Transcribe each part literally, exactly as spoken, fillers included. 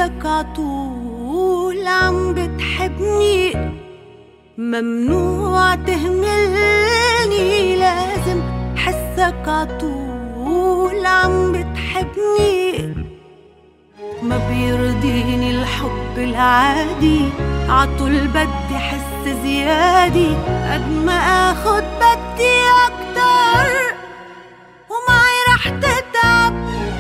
حسك عطول عم بتحبني، ممنوع تهملني، لازم حسك عطول عم بتحبني. ما بيرضيني الحب العادي، عطول بدي حس زيادي، قد ما اخد بدي اكتر ومعي رح تتعب.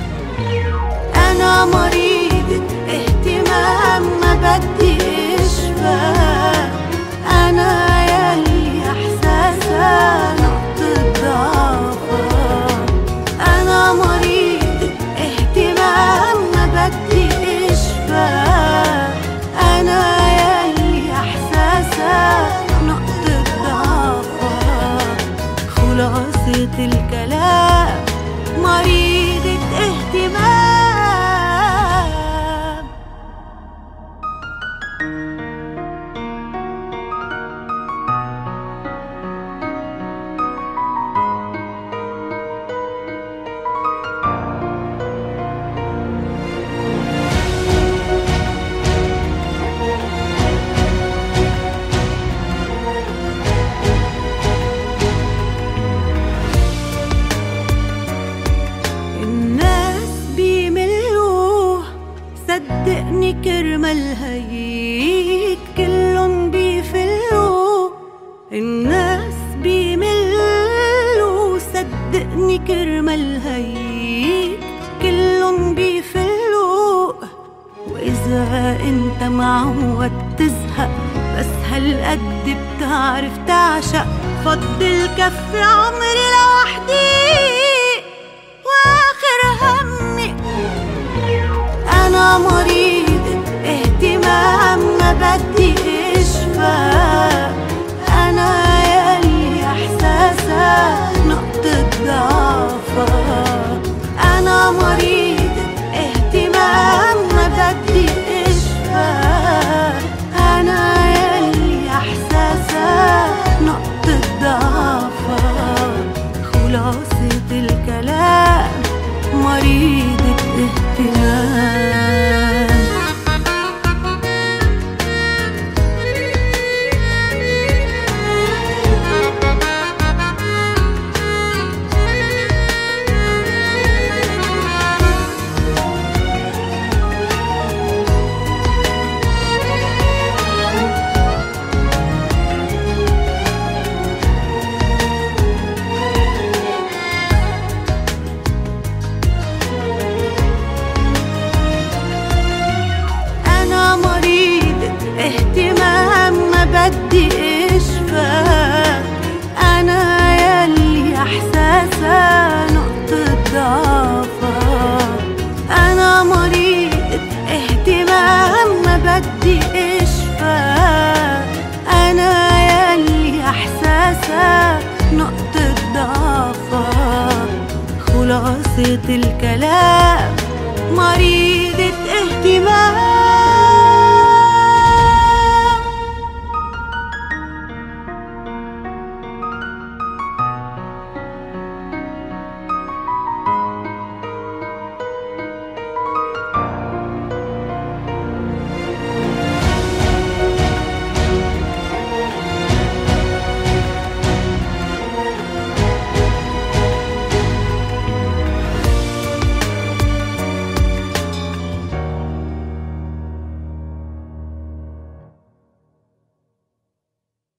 انا مريضة اهتمام ما بدي اشفى، انا يلي احساسها نقطة ضعفها. انا مريضة اهتمام ما بدي اشفى، انا يلي احساسها نقطة ضعفها. خلاصة الكلام مريضة اهتمام. صدقني كرمال هيك كلن بيفلوا، الناس بيملوا. صدقني كرمال هيك كلن بيفلوا. وإذا انت معود تزهق بس هالقد بتعرف تعشق، فضل كفي عمري لوحدي واخر همي. أنا مريضة اهتمام ما بدي اشفى، أنا يلي احساسها نقطة ضعفها. أنا مريضة اهتمام ما بدي اشفى، أنا يلي احساسها نقطة ضعفها. خلاصة الكلام مريضة اهتمام. اهتمام ما بدي اشفى، انا يلي احساسها نقطة ضعفها. انا مريضة اهتمام ما بدي اشفى، انا يلي احساسها نقطة ضعفها. خلاصة الكلام